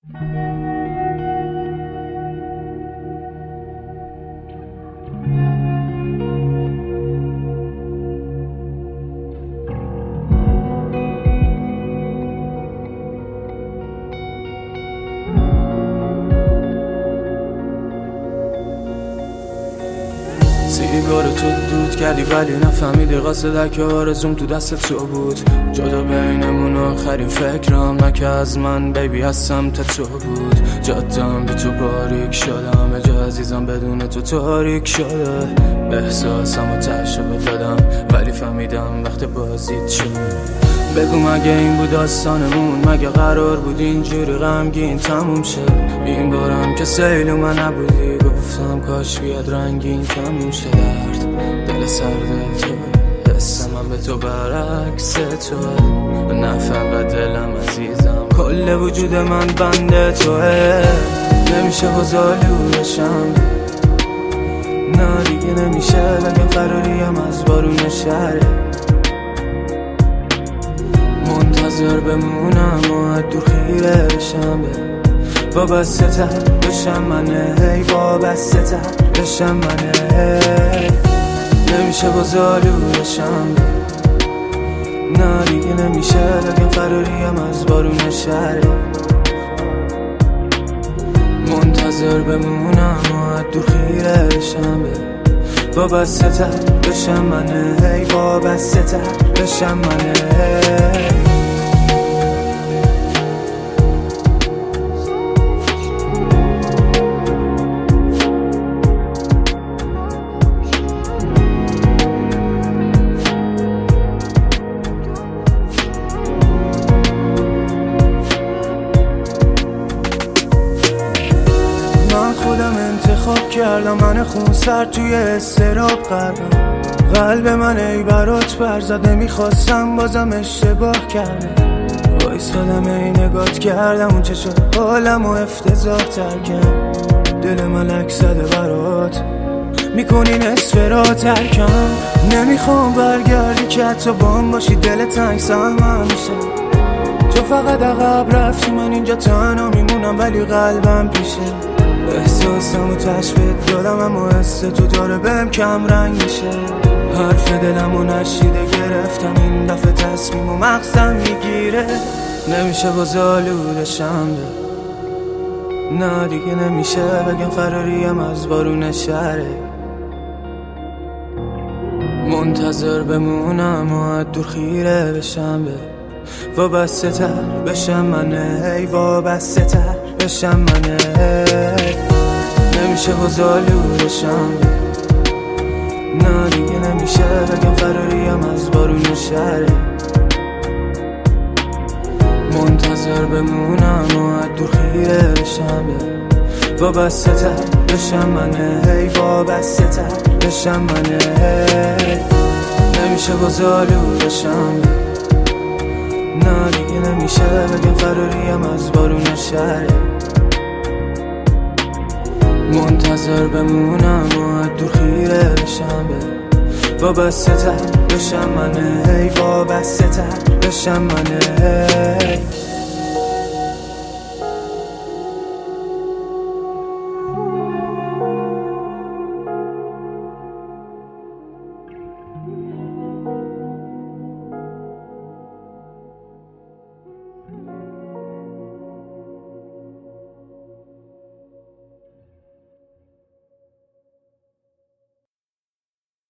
سیگار تو دود کردی ولی نفهمیدی قصد که آرزوم تو دست تو بود. جدا بینمون آخرین فکرم نه که از من بیبی از سمت تو بود. جادم بی تو باریک شده، همه جا عزیزم بدون تو تاریک شده. احساسم و تشبه دادم ولی فهمیدم وقت بازیت شد. بگو مگه این بود داستانمون؟ مگه قرار بود اینجوری غمگین تموم شه؟ این بارم که سیل من نبودی، گفتم کاش بیاد رنگین تموم شه. درد دل سرد تو، حس من به تو برعکس تو، نه فقط دلم عزیزم کل وجود من بنده توه. نمیشه بازالودشم، نه دیگه نمیشه بگم فراریم از بارون شهره. منتظر بمونم و دور خیره بشم، وابسته تر بشم منه، هی وابسته تر بشم منه. نمیشه بازالودشم، نه دیگه نمیشه بگم فراریم از بارون شهره. منتظر بمونم و دور خیره بشم، وابسته تر بشم منه، هی وابسته تر بشم منه. خودم انتخاب کردم، من خون سر توی استراب قلبم. قلب من ای برات پر زده، میخواستم بازم اشتباه کردم. وایسادم ای نگات کردم، اون چشم حالم و افتضاح ترکم. دل من لک زده برات، میکنی نصف را ترکم. نمیخوام برگردی که حتی بام باشی، دل تنگ سهمم میشه. تو فقط عقب رفتی، من اینجا تنها میمونم ولی قلبم پیشه. احساسم و تشبیه دادم اما حس تو داره بهم کم رنگ میشه. حرف دلم و نشیده گرفتم، این دفعه تصمیم و مغزم میگیره. نمیشه بازالودشم، نه دیگه نمیشه بگم فراریم از بارون شهره. منتظر بمونم و دور خیره بشم، وابسته تر بشم منه، هی وابسته تر بشم منه. نمیشه بازالودشم، نه دیگه نمیشه بگم فراریم از بارون شهره. منتظر بمونم و دور خیره بشم، وابسته تر بشم منه، هی وابسته تر بشم منه. نمیشه بازالودشم، نه دیگه نمیشه بگم فراریم از بارون شهره. منتظر بمونم و دور خیره بشم، وابسته تر بشم منه، هی وابسته تر بشم منه.